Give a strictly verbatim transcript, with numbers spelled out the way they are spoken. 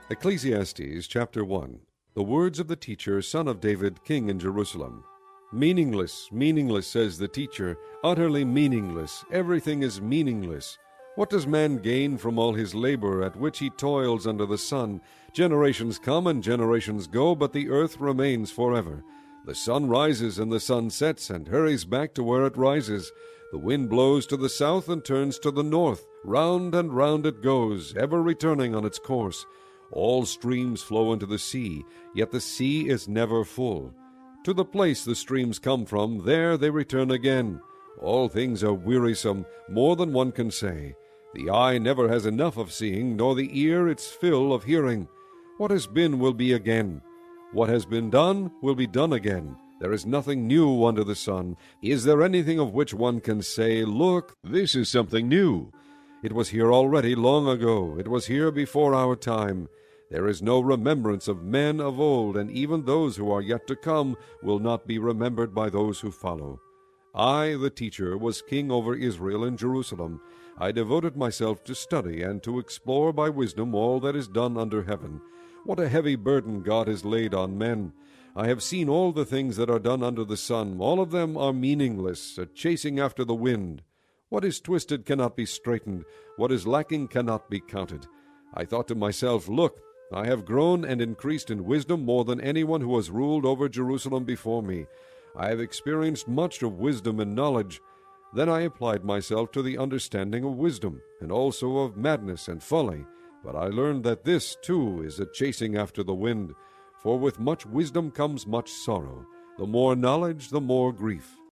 Ecclesiastes chapter one. The words of the teacher, son of David, king in Jerusalem. Meaningless, meaningless, says the teacher, utterly meaningless. Everything is meaningless. What does man gain from all his labor at which he toils under the sun? Generations come and generations go, but the earth remains forever. The sun rises and the sun sets and hurries back to where it rises. The wind blows to the south and turns to the north. Round and round it goes, ever returning on its course. All streams flow into the sea, yet the sea is never full. To the place the streams come from, there they return again. All things are wearisome, more than one can say. The eye never has enough of seeing, nor the ear its fill of hearing. What has been will be again. What has been done will be done again. There is nothing new under the sun. Is there anything of which one can say, "Look, this is something new"? It was here already long ago. It was here before our time. There is no remembrance of men of old, and even those who are yet to come will not be remembered by those who follow. I, the teacher, was king over Israel in Jerusalem. I devoted myself to study and to explore by wisdom all that is done under heaven. What a heavy burden God has laid on men! I have seen all the things that are done under the sun. All of them are meaningless, a chasing after the wind. What is twisted cannot be straightened. What is lacking cannot be counted. I thought to myself, "Look, I have grown and increased in wisdom more than anyone who has ruled over Jerusalem before me. I have experienced much of wisdom and knowledge." Then I applied myself to the understanding of wisdom, and also of madness and folly. But I learned that this, too, is a chasing after the wind. For with much wisdom comes much sorrow. The more knowledge, the more grief.